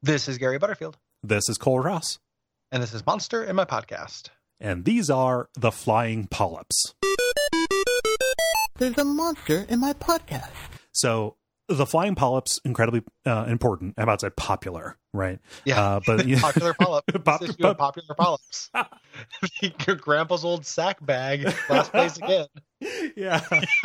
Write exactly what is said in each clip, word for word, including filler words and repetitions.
This is Gary Butterfield. This is Cole Ross. And this is Monster in My Podcast. And these are the Flying Polyps. There's a monster in my podcast. So the Flying Polyps, incredibly uh, important. I'm about to say popular, right? Yeah, uh, but yeah. Popular polyps. Pop- This issue pop- of Popular Polyps. Your grandpa's old sack bag. Last place again. Yeah.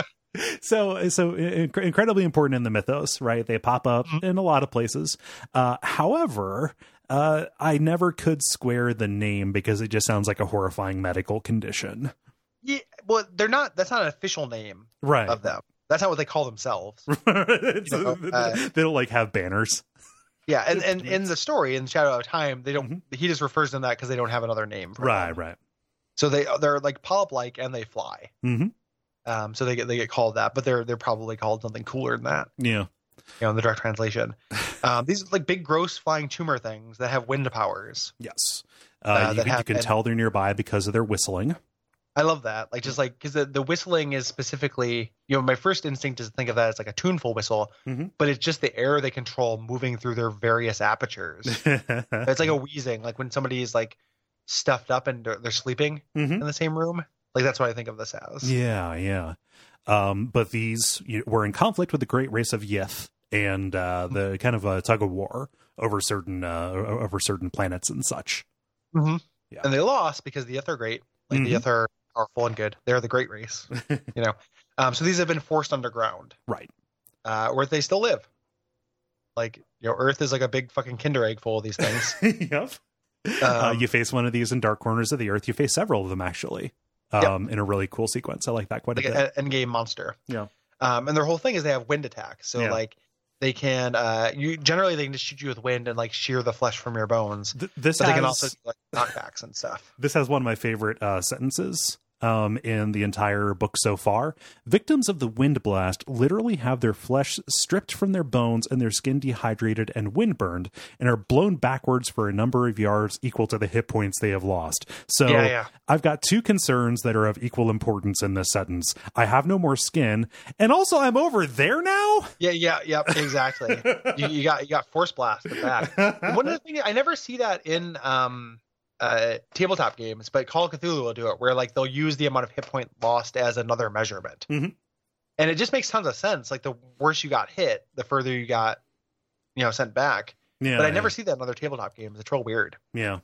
So, so inc- incredibly important in the mythos, right? They pop up mm-hmm. in a lot of places. Uh, however, uh, I never could square the name because it just sounds like a horrifying medical condition. Yeah, well, they're not. That's not an official name, right, of them. That's not what they call themselves. you know, uh, they don't like have banners. Yeah, and, and in the story in Shadow of Time, they don't. Mm-hmm. He just refers to them that because they don't have another name. For right, them. right. So they they're like polyp-like and they fly. Mm-hmm. Um, so they get they get called that, but they're they're probably called something cooler than that. Yeah, you know, in the direct translation, um, these are like big, gross flying tumor things that have wind powers. Yes, uh, uh, you, that can, have, you can and, tell they're nearby because of their whistling. I love that, like just like because the, the whistling is specifically, you know, my first instinct is to think of that as like a tuneful whistle, mm-hmm. but it's just the air they control moving through their various apertures. It's like a wheezing, like when somebody is like stuffed up and they're, they're sleeping mm-hmm. in the same room. Like that's what I think of this as. Yeah, yeah. Um, but these you, were in conflict with the great race of Yith and uh, the kind of a tug of war over certain uh, over certain planets and such. Mm-hmm. Yeah. And they lost because the Yith are great. Like mm-hmm. the Yith are powerful and good. They're the great race, you know. Um, so these have been forced underground, right? Uh, where they still live. Like, you know, Earth is like a big fucking Kinder egg full of these things. Yep. Um, uh, you face one of these in dark corners of the Earth. You face several of them actually. Um, yep. In a really cool sequence. I like that quite like a bit. An endgame monster. Yeah. Um, and their whole thing is they have wind attacks. So yeah. like they can, uh, you generally they can just shoot you with wind and like shear the flesh from your bones. Th- this but has, they can also do like knockbacks and stuff. This has one of my favorite uh, sentences um, in the entire book so far. Victims of the wind blast literally have their flesh stripped from their bones and their skin dehydrated and windburned and are blown backwards for a number of yards equal to the hit points they have lost. So yeah, yeah. I've got two concerns that are of equal importance in this sentence. I have no more skin, and also I'm over there now. Yeah, yeah, yeah, exactly. you, you got you got force blasted back. One of the things I never see that in um uh tabletop games, but Call of Cthulhu will do it where like they'll use the amount of hit point lost as another measurement. Mm-hmm. And it just makes tons of sense. Like the worse you got hit, the further you got, you know, sent back. Yeah. But I never yeah. see that in other tabletop games. It's real weird. Yeah.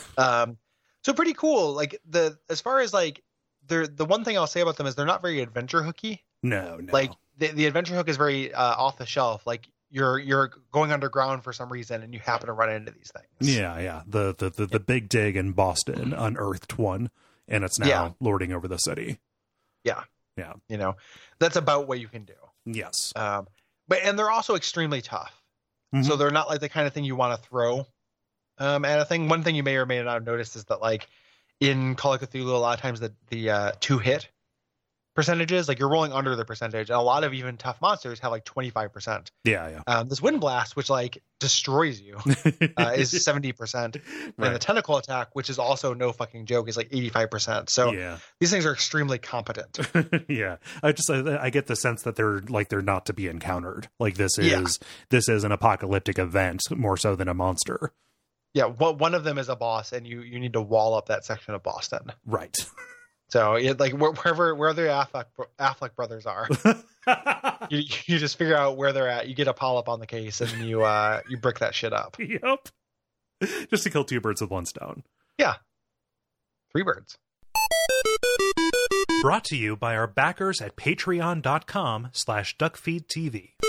um so pretty cool. Like the as far as like they're the one thing I'll say about them is they're not very adventure hooky. No, no. Like the the adventure hook is very uh, off the shelf. Like you're you're going underground for some reason and you happen to run into these things. Yeah, yeah. The the the, the big dig in Boston unearthed one, and it's now yeah. lording over the city. Yeah. Yeah. You know, that's about what you can do. Yes. Um but and they're also extremely tough. Mm-hmm. So they're not like the kind of thing you want to throw um at a thing. One thing you may or may not have noticed is that like in Call of Cthulhu, a lot of times the the uh, two hit percentages, like you're rolling under the percentage, and a lot of even tough monsters have like twenty-five percent. Yeah, yeah. Um, this wind blast, which like destroys you, uh, is seventy percent, right. And the tentacle attack, which is also no fucking joke, is like eighty-five percent. So yeah. These things are extremely competent. Yeah, I just I, I get the sense that they're like they're not to be encountered. Like this is yeah. this is an apocalyptic event more so than a monster. Yeah, well, one of them is a boss, and you you need to wall up that section of Boston. Right. So, it, like wherever where the Affleck Affleck brothers are, you you just figure out where they're at. You get a polyp on the case, and you uh you brick that shit up. Yep. Just to kill two birds with one stone. Yeah. Three birds. Brought to you by our backers at patreon.com slash duckfeedtv.